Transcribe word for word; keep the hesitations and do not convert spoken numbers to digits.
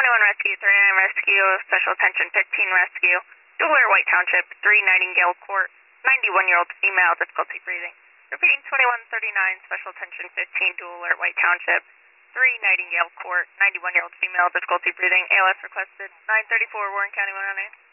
twenty-one Rescue, thirty-nine Rescue, Special Attention fifteen Rescue, Dual Alert White Township, three Nightingale Court, ninety-one-year-old female, difficulty breathing. Repeating twenty-one thirty-nine, Special Attention fifteen, Dual Alert White Township, three Nightingale Court, ninety-one-year-old female, difficulty breathing. A L S requested, nine thirty-four, Warren County one oh nine.